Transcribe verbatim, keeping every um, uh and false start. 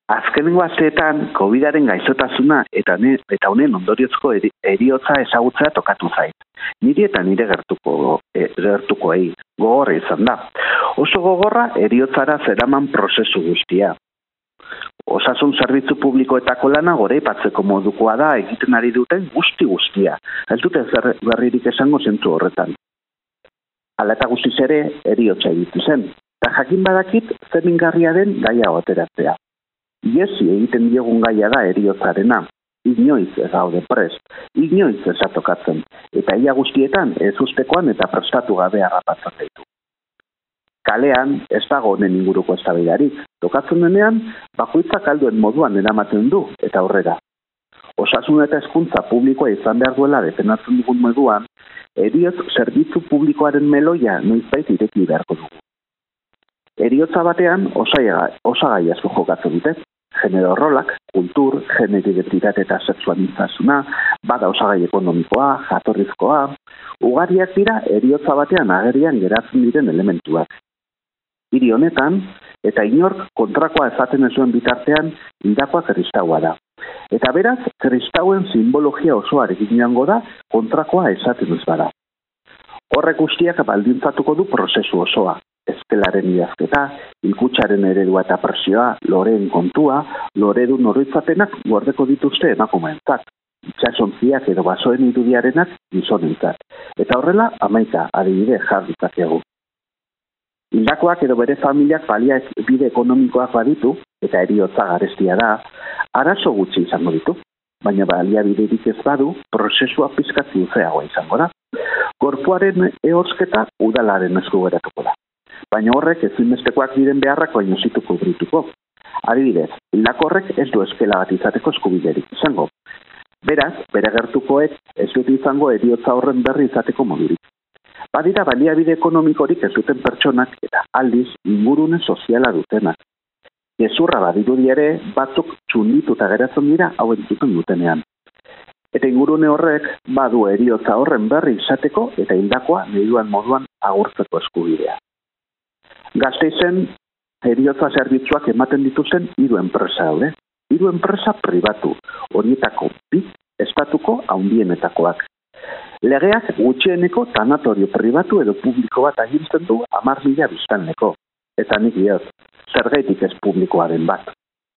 Azkenengo asteetan COVIDaren gaixotasuna eta ne, eta honen ondoriozko eri, eriotza ezagutzea tokatu zait. Niri eta nire gertuko e, gertukoei gogorra izan da. Oso gogorra eriotzara zeraman prozesu guztia. Osasun zerbitzu publikoetako lana goraipatzeko modukoa da egiten ari duten guzti guztia. Ez dute zer berririk esango zentzu horretan. Hala eta guztiz ere eriotza egitu zen. Eta jakin badakit zer mingarria den gaia ateratzea. Iesi egiten diogun gaia da eriotzarena. Inoiz ez gaude prest, inoiz ez atokatzen, eta ia guztietan ez ustekoan eta prestatu gabe harrapatzen ditu. Kalean ez dago honen inguruko eztabaidarik. Tokatzen denean, bakoitzak alduen moduan eramaten du eta aurrera. Osasun eta hezkuntza publikoa izan behar duela defendatzen dugun moduan, eriotz zerbitzu publikoaren meloia noizbait ireki beharko dugu. Eriotza batean osagai, osagai asko jokatzen dute. Genero rolak, kultur, genero identitate eta sexualizazuna, bada osagai ekonomikoa, jatorrizkoa, ugariak dira eriotza batean agerian geratzen diren elementuak. Hiri honetan, eta inork kontrakoa esaten ez duen bitartean, hildakoa kristaua da. Eta beraz, kristauen simbologia osoarekin joango da kontrakoa esaten ez bada. Horrek guztiak baldintzatuko du prozesu osoa. Eskelaren idazketa, hilkutsaren eredua eta presioa, loreen kontua, loredun oroitzapenak gordeko dituzte emakumeentzat, itxasontziak edo basoen irudiarenak gizonentzat. Eta horrela, hamaika adibide jar ditzakegu. Hildakoak edo bere familiak baliabide ekonomikoak baditu, eta eriotza garestia da, arazo gutxi izango ditu, baina baliabiderik ez badu, prozesua pizkat luzeagoa izango da. Gorpuaren ehorzketa udalaren esku geratuko da. Baina horrek ezinbestekoak diren beharrak baino zituko brituko. Adibidez, hildako horrek ez du eskela bat izateko eskubiderik izango. Beraz, bere gertukoek ez dut izango eriotza horren berri izateko modurik. Badira baliabide ekonomikorik ez duten pertsonak eta aldiz ingurune soziala dutenak. Gezurra badirudi ere batzuk txundituta geratzen dira hau entzuten dutenean. Eta ingurune horrek badu eriotza horren berri izateko eta hildakoa nahi moduan agurtzeko eskubidea. Gasteizen eriotza zerbitzuak ematen dituzten hiru enpresa daude. Hiru enpresa pribatu, horietako bi estatuko handienetakoak. Legeak gutxieneko tanatorio pribatu edo publiko bat agintzen du hamar mila biztanleko. Eta nik diot, zergaitik ez publikoaren bat.